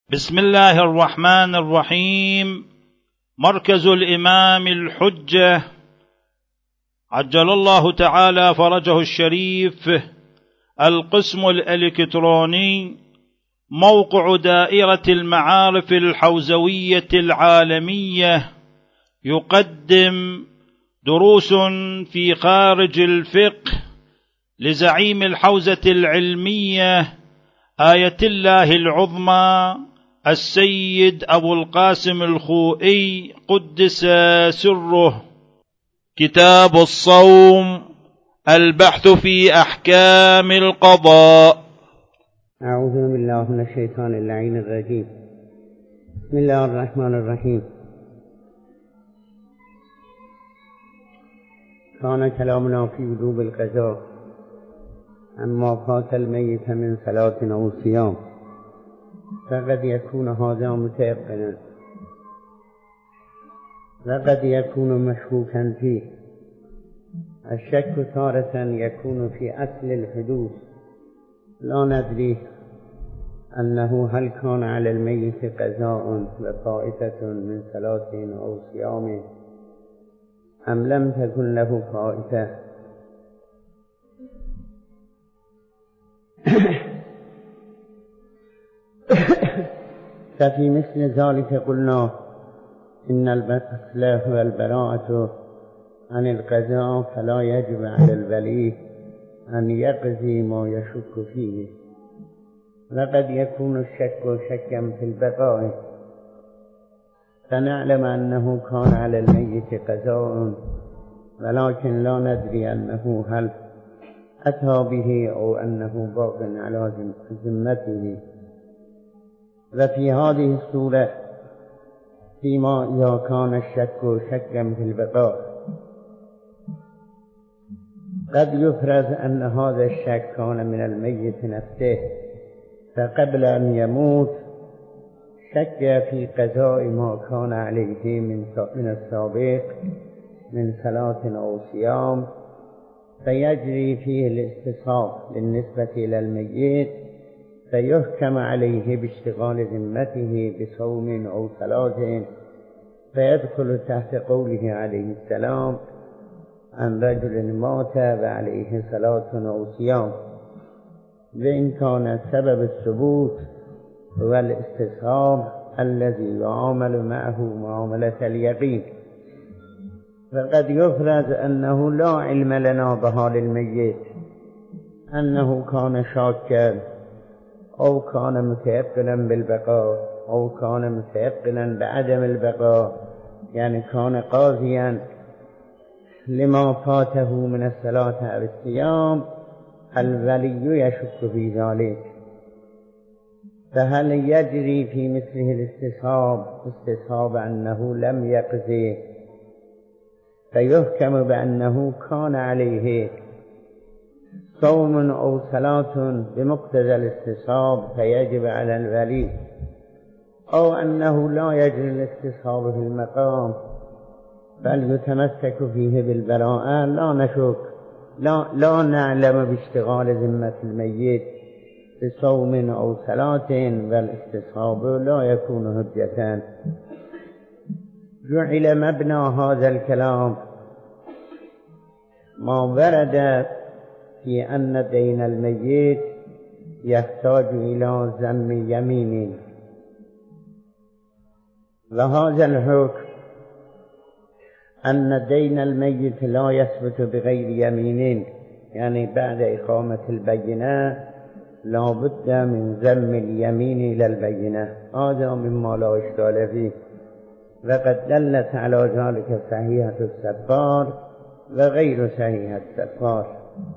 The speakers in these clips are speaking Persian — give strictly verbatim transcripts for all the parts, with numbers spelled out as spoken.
بسم الله الرحمن الرحيم. مركز الإمام الحجة عجل الله تعالى فرجه الشريف، القسم الإلكتروني، موقع دائرة المعارف الحوزوية العالمية، يقدم دروس في خارج الفقه لزعيم الحوزة العلمية آية الله العظمى السيد أبو القاسم الخوئي قدس سره. كتاب الصوم، البحث في أحكام القضاء. أعوذ بالله من الشيطان اللعين الرجيم. بسم الله الرحمن الرحيم. كان كلامنا في وجوب القضاء أما فات الميت من صلاة أو صيام، فقد يكون هذا متيقنا وقد يكون مشكوكا فيه. الشك تارة يكون في أصل الحدوث، لا ندري أنه هل كان على الميت قضاء وفائتة من صلاة أو صيام أم لم تكن له فائتة. ففي مثل ذلك قلنا إن الأصل هو البراءة عن القضاء، فلا يجب على الولي أن يقضي ما يشك فيه. وقد يكون الشك شكا في البقاء، فنعلم أنه كان على الميت قضاء ولكن لا ندري أنه هل أتى به أو أنه باق على ذمته. وفي هذه الصورة فيما إذا كان الشك شكا في البقاء قد يفرض أن هذا الشك كان من الميت نفسه، فقبل أن يموت شك في قضاء ما كان عليه من السابق من صلاة أو صيام، فيجري فيه الاستصحاب بالنسبة إلى الميت، فيحكم عليه باشتغال ذمته بصوم أو صلاة، فيدخل تحت قوله عليه السلام عن رجل مات وعليه صلاة أو صيام. وإن كان سبب الثبوت هو الاستصحاب الذي يعامل معه معاملة اليقين، فقد يفرض أنه لا علم لنا بحال الميت، أنه كان شاكا أو كان متيقنا بالبقاء أو كان متيقنا بعدم البقاء، يعني كان قاضيا لما فاته من الصلاة أو الصيام. الولي يشك في ذلك، فهل يجري في مثله الاستصحاب استصحاب أنه لم يقضي فيحكم بأنه كان عليه صوم أو صلاة بمقتضى الاستصحاب فيجب على الولي، أو أنه لا يجري الاستصحاب في المقام بل يتمسك فيه بالبراءة؟ لا نشك، لا, لا نعلم باشتغال ذمة الميت بصوم أو صلاة، والاستصحاب لا يكون حجة. جعل مبنى هذا الكلام ما ورد في أن دين الميت يحتاج إلى ذم يمين، وهذا الحكم أن دين الميت لا يثبت بغير يمين، يعني بعد إقامة البينة لا بد من ذم اليمين إلى البينة. هذا مما لا إشكال فيه، وقد دلت على ذلك صحيحة السفار وغير صحيحة السفار،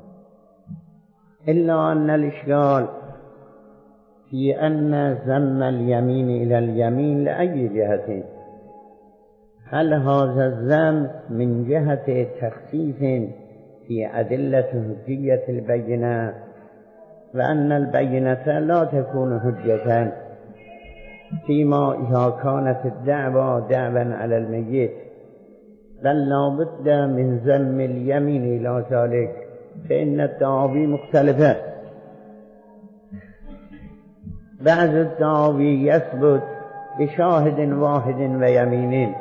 إلا أن الإشكال في أن ذم اليمين إلى اليمين لأي جهة؟ هل هذا الذم من جهة تخصيص في أدلة حجية البينة، وأن البينة لا تكون حجة فيما إذا كانت الدعوة دعوا على الميت، بل لا بد من ذم اليمين إلى ذلك، فإن الدعاوي مختلفة. بعض الدعاوی یثبت بشاهد واحد و یمین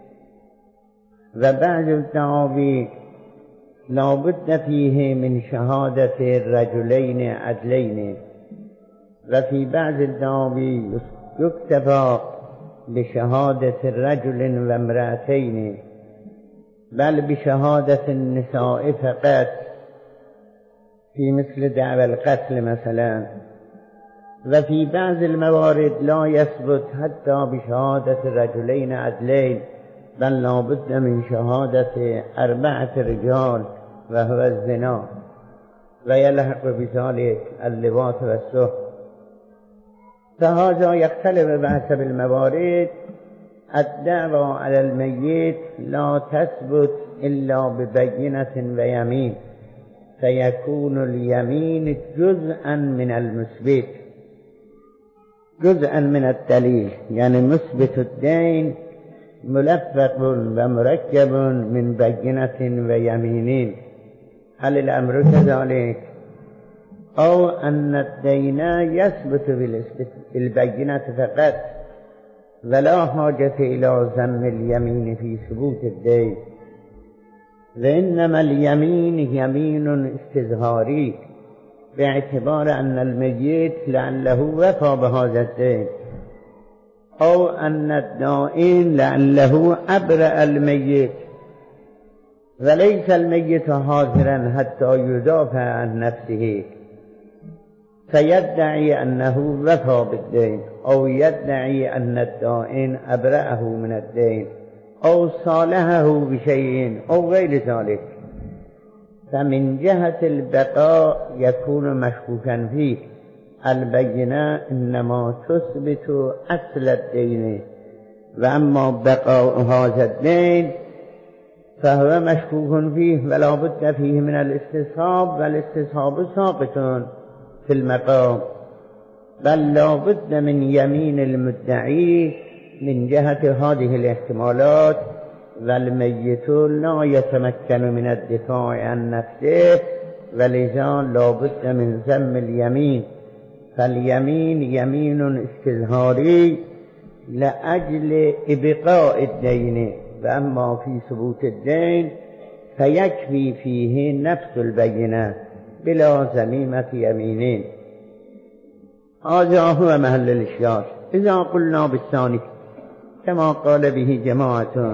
و بعض الدعاوی لابد فیه من شهادت رجلین عدلین و فی بعض الدعاوی یکتفی بشهادت رجل و امرأتین بل بشهادت النساء فقط في مثل دعوى القتل مثلا و في بعض الموارد لا يثبت حتى بشهادة رجلين عدلين بل لابد من شهادة أربعة رجال وهو الزنا ويلحق بذلك اللواط والسحت فهذا يختلف بحسب الموارد. الدعوى على الميت لا تثبت إلا ببينة ويمين فيكون اليمين جزءا من المثبت جزءا من الدليل، يعني مثبت الدين ملفق ومركب من بينة ويمين. هل الأمر كذلك؟ أو أن الدين يثبت بالبينة فقط ولا حاجة إلى ذم اليمين في ثبوت الدين، وإنما اليمين يمين استظهاري باعتبار أن الميت لعله وفى بهذا الدين أو أن الدائن لعله أبرأ الميت وليس الميت حاضرا حتى يدافع عن نفسه فيدعي أنه وفى بالدين أو يدعي أن الدائن أبرأه من الدين أو صالحه بشيء أو غير ذلك. فمن جهة البقاء يكون مشكوكا فيه. البينة إنما تثبت أصل الدين، وأما بقاء هذا الدين فهو مشكوك فيه ولا بد فيه من الاستصحاب، والاستصحاب ساقط في المقام، بل لا بد من يمين المدعي من جهة هذه الاحتمالات، والميت لا يتمكن من الدفاع عن نفسه ولذا لا بد من ذم اليمين. فاليمين يمين استظهاري لأجل إبقاء الدين، وأما في ثبوت الدين فيكفي فيه نفس البينة بلا ذميمة يمينين. هذا هو محل الإشكال. إذا قلنا بالثاني كما قال به جماعة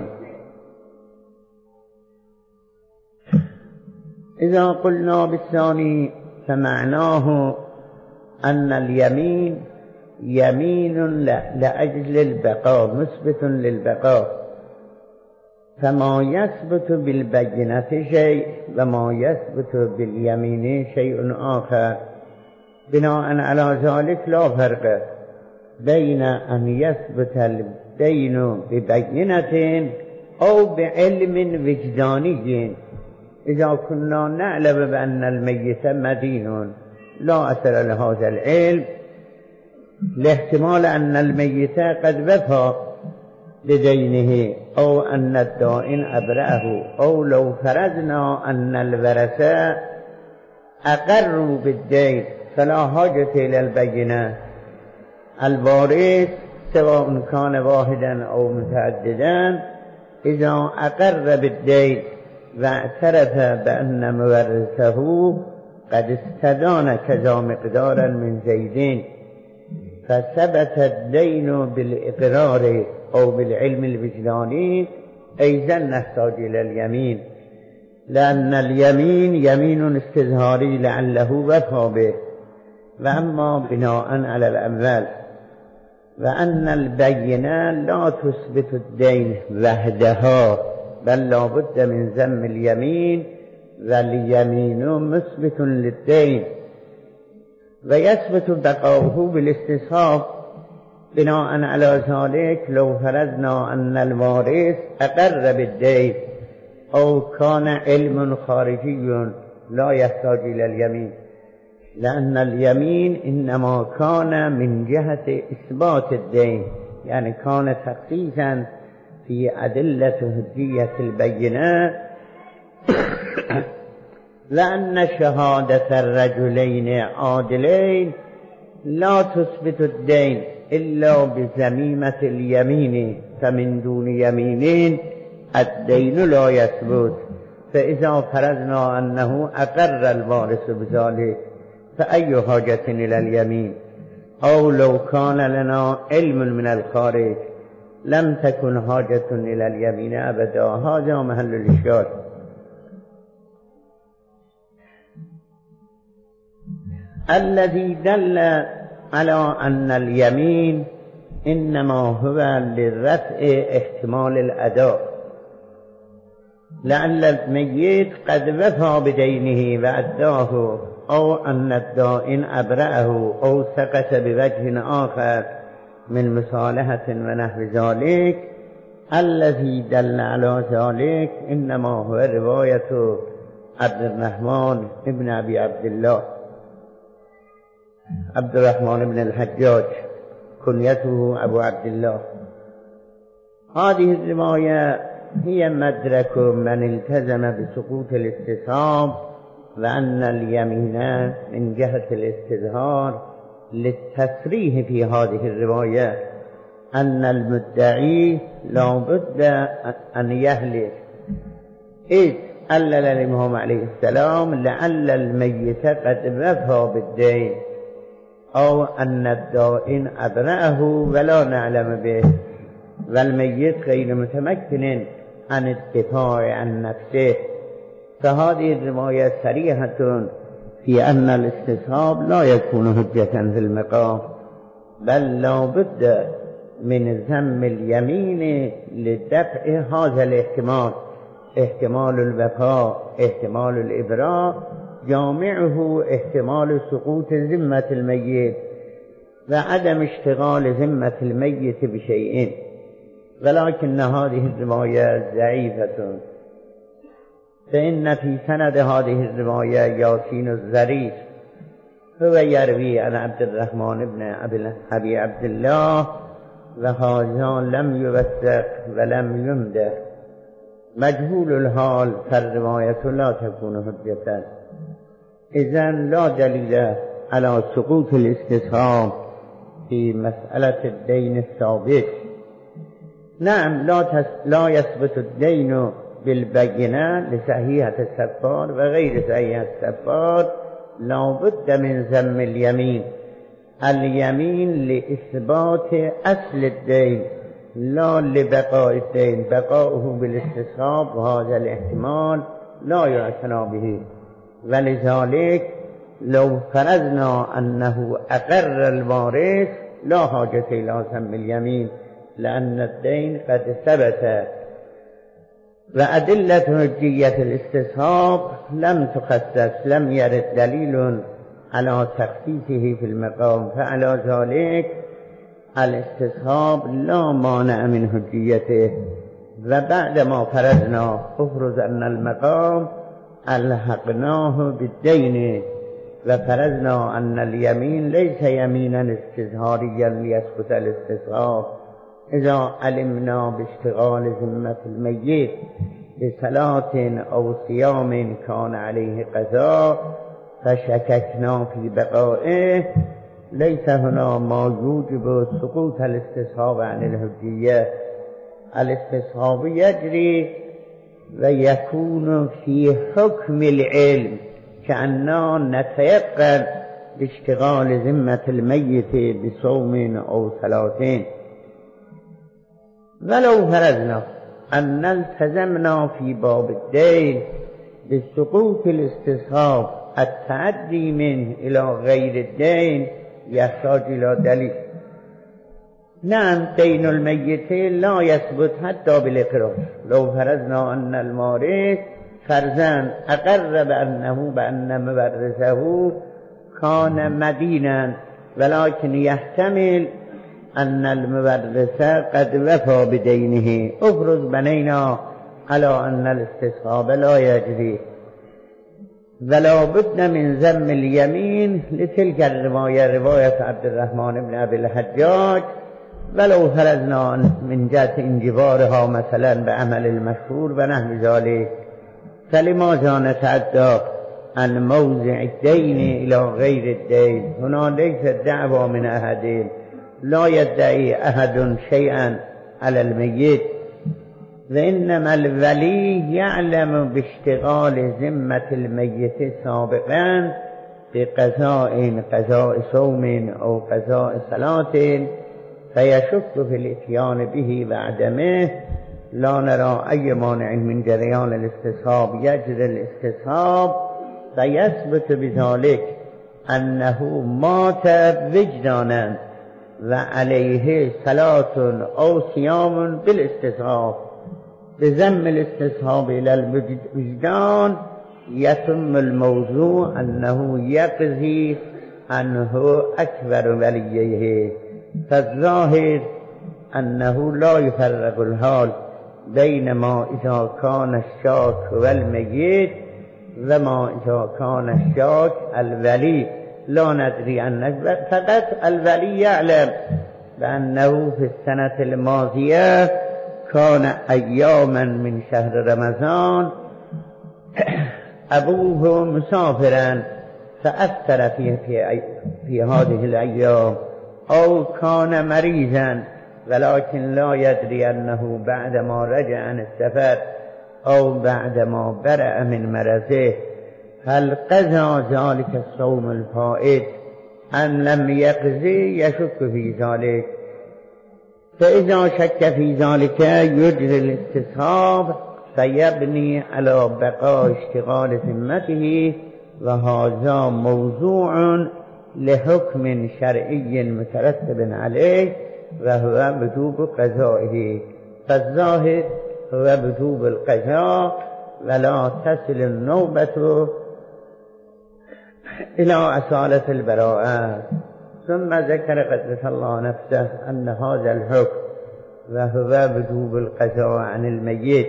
إذا قلنا بالثاني فمعناه أن اليمين يمين لأجل البقاء مثبت للبقاء، فما يثبت بالبينة شيء وما يثبت باليمين شيء آخر. بناء على ذلك لا فرق بين أن يثبت الدين ببينة أو بعلم وجداني. إذا كنا نعلم بأن الميت مدين لا أثر لهذا العلم لاحتمال أن الميت قد وفى بدينه أو أن الدائن أبرأه، أو لو فرضنا أن الورثة أقروا بالدين فلا حاجة إلى البينة. الوارث سواء كان واحدا أو متعددا إذا أقر بالدين واعترف بأن مورثه قد استدان كذا مقدارا من زيدين فثبت الدين بالإقرار أو بالعلم الوجداني أيضا نحتاج إلى اليمين، لأن اليمين يمين استظهاري لعله وفى به. وأما بناء على الأموال وأن البينة لا تثبت الدين وحدها بل لا بد من ذم اليمين، واليمين مثبت للدين ويثبت بقاؤه بالاستصحاب. بناء على ذلك لو فرضنا أن الوارث أقر بالدين أو كان علم خارجي لا يحتاج إلى اليمين، لأن اليمين إنما كان من جهة إثبات الدين، يعني كان تخصيصا في أدلة هدية البينة. لأن شهادة الرجلين عادلين لا تثبت الدين إلا بزميمة اليمين فمن دون يمين الدين لا يثبت فإذا فرضنا أنه أقر الوارث بذلك فأي حاجة إلى اليمين أو لو كان لنا علم من الخارج لم تكن حاجة إلى اليمين أبدا. هذا محل الإشكال. الذي دل على أن اليمين إنما هو لرفع احتمال الأداء لعل الميت قد وفى بدينه وأداه أو أن الدائن أبرأه أو سقط بوجه آخر من مصالحة ونحو ذلك. الذي دل على ذلك إنما هو رواية عبد الرحمن ابن أبي عبد الله عبد الرحمن بن الحجاج كنيته أبو عبد الله. هذه الرواية هي مدرك من التزم بسقوط الاستصحاب وأن اليمين من جهة الاستظهار للتصريح في هذه الرواية أن المدعي لا بد أن يهلك، إذ علل الإمام عليه السلام لعل الميت قد وفى بالدين أو أن الدائن أبرأه ولا نعلم به والميت غير متمكن عن الدفاع عن نفسه. فهذه الرواية صريحة في أن الاستصحاب لا يكون حجة في المقام، بل لا بد من ذم اليمين لدفع هذا الاحتمال، احتمال الوفاء، احتمال الإبراء، جامعه احتمال سقوط ذمة الميت وعدم اشتغال ذمة الميت بشيء. ولكن هذه الرواية ضعيفة، فإن في سند هذه الرواية ياسين الظريف هو يروي عن عبد الرحمن بن أبي عبد الله وهذا لم يوثق ولم يمدح مجهول الحال، فالرواية لا تكون حجة. إذن لا دليل على سقوط الاستصحاب في مسألة الدين الثابت. نعم لا, تس... لا يثبت الدين بالبينة لصحيحة السفار وغير صحيحة السفار، لا بد من ذم اليمين. اليمين لإثبات أصل الدين لا لبقاء الدين، بقاؤه بالاستصحاب وهذا الاحتمال لا يعتنى به. ولذلك لو فرضنا أنه أقر الوارث لا حاجة إلى ذم اليمين لأن الدين قد ثبت. وأدلة حجية الاستصحاب لم تخصص، لم يرد دليل على تخصيصه في المقام، فعلى ذلك الاستصحاب لا مانع من حجيته. وبعد ما فرضنا افرض أن المقام ألحقناه بالدين وفرضنا أن اليمين ليس يمينا استظهاريا ليثبت الاستصحاب، إذا علمنا باشتغال ذمة الميت بصلاة أو صيام كان عليه قضاء فشككنا في بقائه، ليس هنا ما يوجب سقوط الاستصحاب عن الحجية. الاستصحاب يجري ويكون في حكم العلم كأننا نتيقن باشتغال ذمة الميت بصوم أو صلاة. ولو فرضنا أن التزمنا في باب الدين بسقوط الاستصحاب التعدي منه إلى غير الدين يحتاج إلى دليل. نعم دين الميت لا يثبت حتى بالإقرار. لو فرضنا أن الموارث فرزان أقر بأنه بأن مورثه كان مدينا، ولكن يحتمل أن المورث قد وفى بدينه، افرض بنينا على أن الاستصحاب لا يجري، ولا بد من ذم اليمين لتلك الرواية، رواية عبد الرحمن بن أبي الحجاج. ولو فرضنا من جهة انجبارها مثلا بعمل المشهور ونحو ذلك، فلماذا نتعدى عن موضع الدين إلى غير الدين. هنا ليس دعوى من أحد، لا يدعي أحد شيئا على الميت، وإنما الولي يعلم باشتغال ذمة الميت سابقا بقضاء قضاء صوم أو قضاء صلاة، فيشك في الاتيان به وعدمه. لا نرى أي مانع من جريان الاستصحاب يجري الاستصحاب، فيثبت بذلك أنه مات وجدانا وعليه صلاة أو صيام بالاستصحاب. بذم الاستصحاب إلى الوجدان يتم الموضوع أنه يقضي عنه أكبر وليه. فالظاهر أنه لا يفرق الحال بين ما إذا كان الشاك والميت وما إذا كان الشاك الولي. لا ندري أن فقط الولي يعلم بأنه في السنة الماضية كان أياما من شهر رمضان أبوه مسافرا فأثر في, في, في هذه الأيام، أو كان مريضا ولكن لا يدري أنه بعدما رجع عن السفر أو بعدما برأ من مرضه هل قضى ذلك الصوم الفائت أم لم يقضي، يشك في ذلك. فإذا شك في ذلك يجري الاستصحاب فيبني على بقاء اشتغال ذمته، وهذا موضوع لحكم شرعي مترتب عليه وهو وجوب قضائه. فالظاهر هو وجوب القضاء، ولا تصل النوبة إلى أصالة البراءة. ثم ذكر قدس الله نفسه أن هذا الحكم وهو وجوب القضاء عن الميت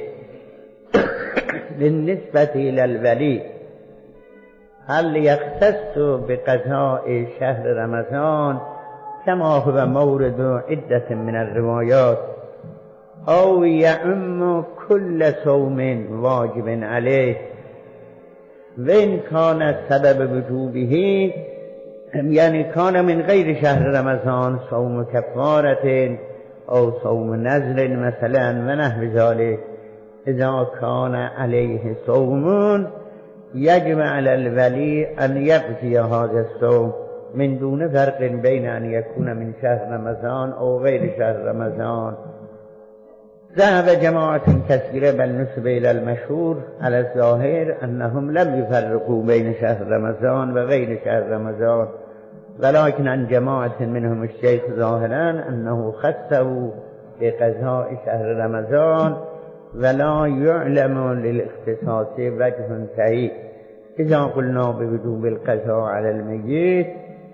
بالنسبة إلى الولي هل يختص بقضاء شهر رمضان كما هو مورد عدة من الروايات، أو يعم كل صوم واجب عليه، وإن كان سبب وجوبه يعني كان من غير شهر رمضان صوم كفارة أو صوم نذر مثلا ونحو ذلك. إذا كان عليه صوم يجب على الولي أن يقضي هذا الصوم من دون فرق بين أن يكون من شهر رمضان أو غير شهر رمضان. ذهب جماعة كثيرة بل نسب إلى المشهور على الظاهر أنهم لم يفرقوا بين شهر رمضان وغير شهر رمضان، ولكن عن جماعة منهم الشيخ ظاهرا أنه خصه بقضاء شهر رمضان، ولا يعلم للاختصاص وجه صحيح. إذا قلنا بوجوب القضاء على الميت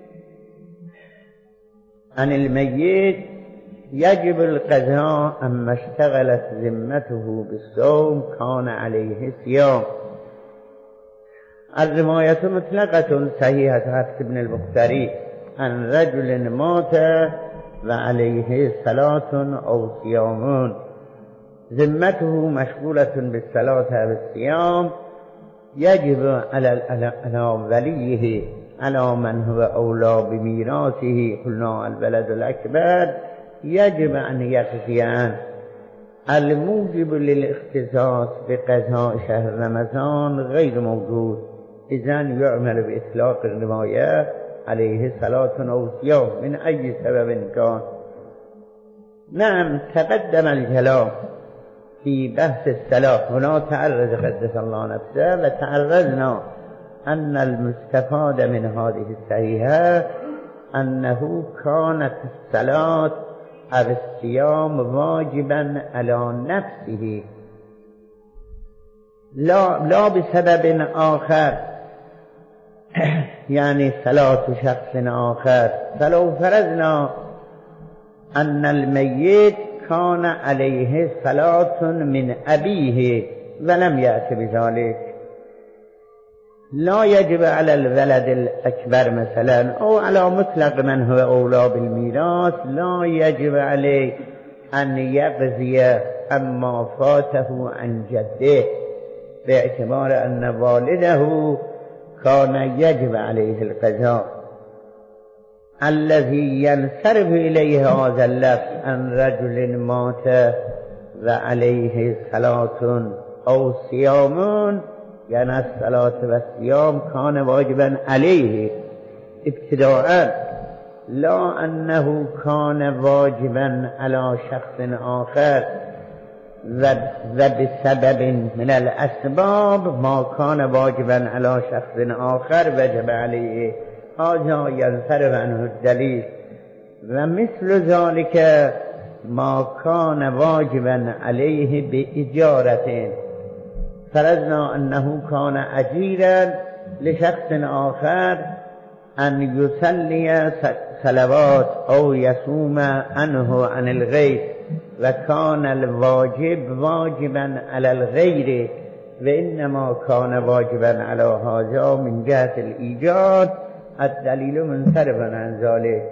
عن الميت يجب القضاء أما اشتغلت ذمته بالصوم كان عليه صيام. الرواية مطلقة صحيحة حفص بن البختري عن رجل مات وعليه صلاة أو صيام، ذمته مشغولة بالصلاة والصيام، يجب على وليه على من هو أولى بميراثه قلنا الولد الأكبر يجب أن يقضي عنه. الموجب للاختصاص بقضاء شهر رمضان غير موجود، إذن يعمل بإطلاق الرواية عليه صلاة أو صيام من أي سبب كان. نعم تقدم الكلام في بحث الصلاة، هنا تعرض قدس الله نفسه وتعرضنا أن المستفاد من هذه الصحيحة أنه كانت الصلاة أو الصيام واجبا على نفسه لا, لا بسبب آخر، يعني صلاة شخص آخر. فلو فرضنا أن الميت كان عليه صلاة من أبيه ولم يأت بذلك، لا يجب على الولد الأكبر مثلا أو على مطلق من هو أولى بالميراث لا يجب عليه أن يقضي أما فاته عن جده، باعتبار أن والده كان يجب عليه القضاء الذي ينصرف إليه هذا اللفظ عن رجل مات وعليه صلاة أو صيام، يعني الصلاة والصيام كان واجبا عليه ابتداء، لا أنه كان واجبا على شخص آخر وبسبب من الأسباب ما كان واجبا على شخص آخر وجب عليه، هذا ينصرف عنه الدليل. ومثل ذلك ما كان واجبا عليه بإجارة، فرضنا أنه كان أجيرا لشخص آخر أن يصلي صلوات أو يصوم عنه عن الغير، وكان الواجب واجبا على الغير وإنما كان واجبا على هذا من جهة الإيجاد، الدليل منصرف عن ذلك.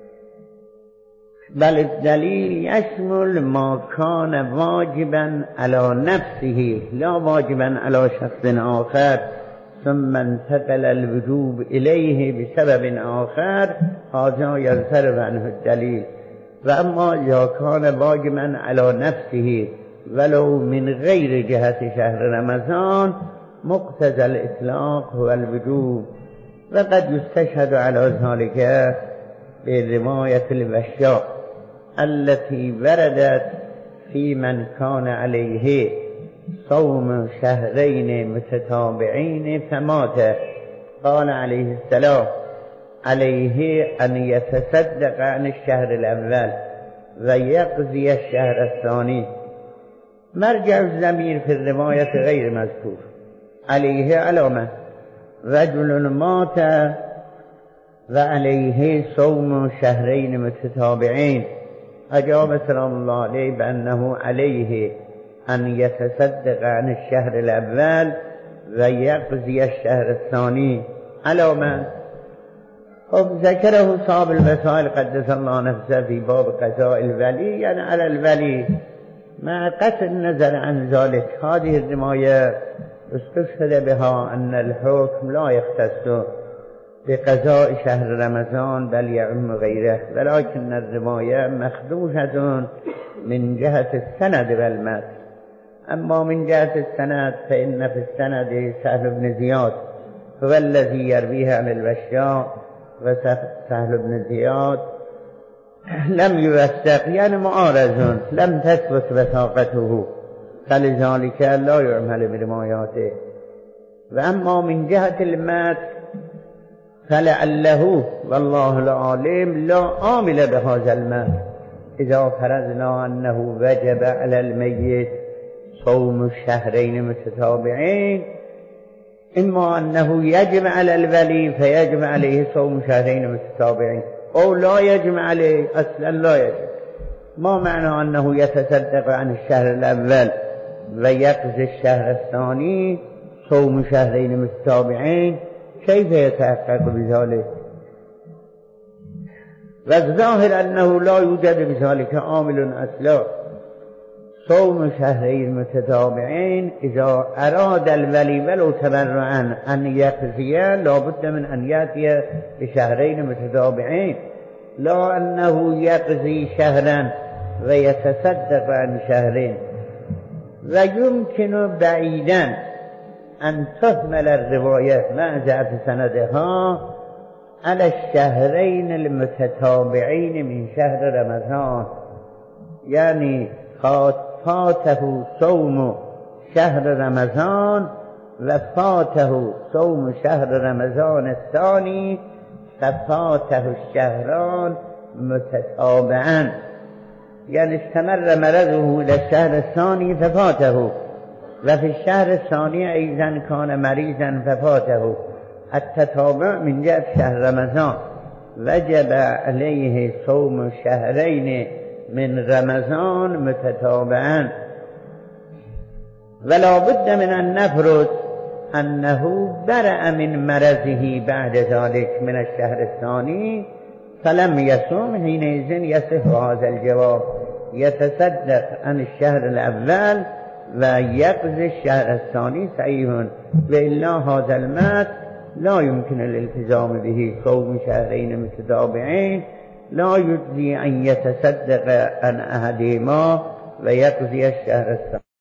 بل الدليل يشمل ما كان واجبا على نفسه لا واجبا على شخص آخر ثم انتقل الوجوب إليه بسبب آخر، هذا ينصرف عنه الدليل. وأما إذا كان واجبا على نفسه ولو من غير جهة شهر رمضان، مقتضى الإطلاق هو الوجوب. وقد يستشهد على ذلك برواية الوشاء التي وردت في من كان عليه صوم شهرين متتابعين فمات، قال عليه السلام عليه أن يتصدق عن الشهر الأول ويقضي الشهر الثاني. مرجع الضمير في الرواية غير مذكور. عليه علامة رجل مات وعليه صوم شهرين متتابعين، أجاب سلام الله عليه بأنه عليه أن يتصدق عن الشهر الأول ويقضي الشهر الثاني. علامة ذكره صاحب الوسائل قدس الله نفسه في باب قضاء الولي، يعني على الولي مع قطع النظر عن ذلك. هذه الرواية استشهد بها أن الحكم لا يختص بقضاء شهر رمضان بل يعم غيره، ولكن الرواية مخدوشة من جهة السند والمتن. أما من جهة السند فإن في السند سهل بن زياد هو الذي يرويه عن الوشاء، وسهل بن زياد لم يوثق يعني معارض، لم تثبت وثاقته، فلذلك لا يعمل برواياته. وأما من جهة المتن فلعله والله العالم لا عامل بهذا المتن إذا فرضنا أنه وجب على الميت صوم الشهرين متتابعين، إما أنه يجب على الولي فيجب عليه صوم شهرين متتابعين، أو لا يجب عليه أصلا لا يجب. ما معنى أنه يتصدق عن الشهر الأول ويقضي الشهر الثاني صوم شهرين متتابعين؟ كيف يتحقق بذلك؟ والظاهر أنه لا يوجد بذلك عامل أصلا. صوم شهرين متتابعين إذا أراد الولي ولو تبرعا أن يقضيه لابد من أن يأتي بشهرين متتابعين، لا أنه يقضي شهرا ويتصدق عن شهرين. ويمكن بعيدا أن تحمل الرواية مع ضعف سندها على الشهرين المتتابعين من شهر رمضان، يعني فاته صوم شهر رمضان وفاته صوم شهر رمضان الثاني ففاته الشهران متتابعا، يعني استمر مرضه إلى الشهر الثاني ففاته، وفي الشهر الثاني أيضا كان مريضا ففاته. التتابع من جهة شهر رمضان وجب عليه صوم شهرين من رمضان متتابعا، ولا بد من أن نفرض أنه برأ من مرضه بعد ذلك من الشهر الثاني فلم يصوم، حينئذ يصح هذا الجواب، يتصدق عن الشهر الأول ويقضي الشهر الثاني صحيح، وإلا هذا المات لا يمكن الالتزام به صوم شهرين متتابعين لا يجزي أن يتصدق عن أحدهما ويقضي الشهر الثاني.